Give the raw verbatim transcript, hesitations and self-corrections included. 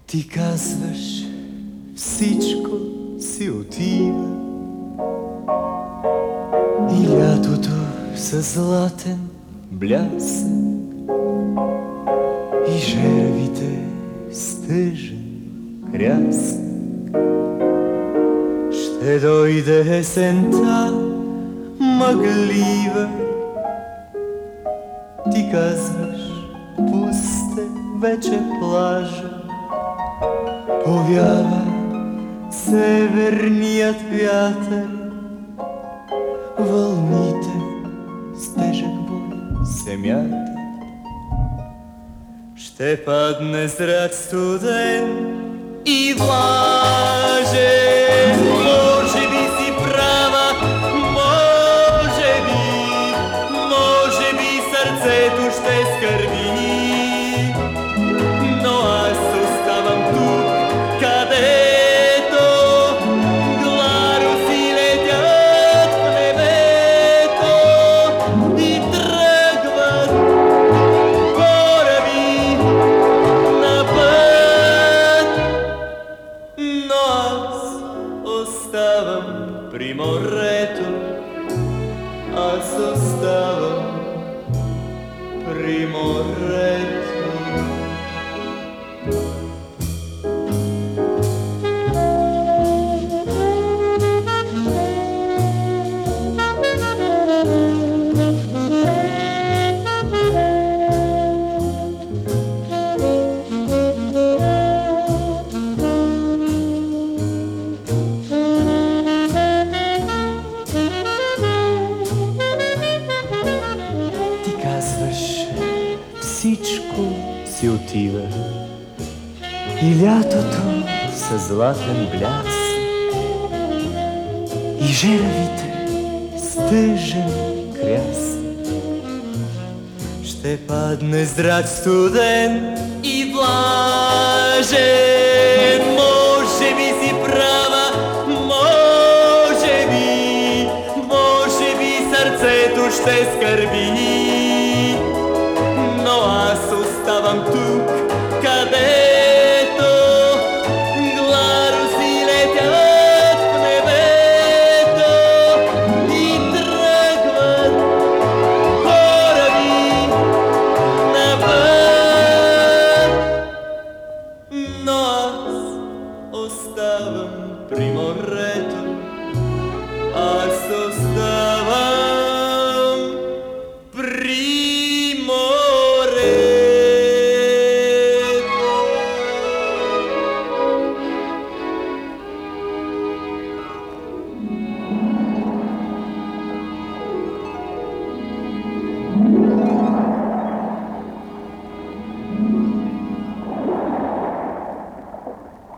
Ти казваш, всичко си отива и лятото със златен блясък и жервите с тъжен крясък. Ще дойде есента мъглива. Ти казваш, пусте вече плажа, повява северният вятър, вълните с тежък бой се мятат. Ще падне зрак студен и влажен. Може би си права, може би, може би сърцето ще скърби, но аз оставам тук, където гларуси летят в небето и тръгват кораби на път, но аз оставам при морето, аз оставам при морето. Ти казваш, всичко си отива и лятото със златен блясък и жеравите с тъжен крясък. Ще падне зрак студен и влажен. Може би си права, може би, може би сърцето ще скърби,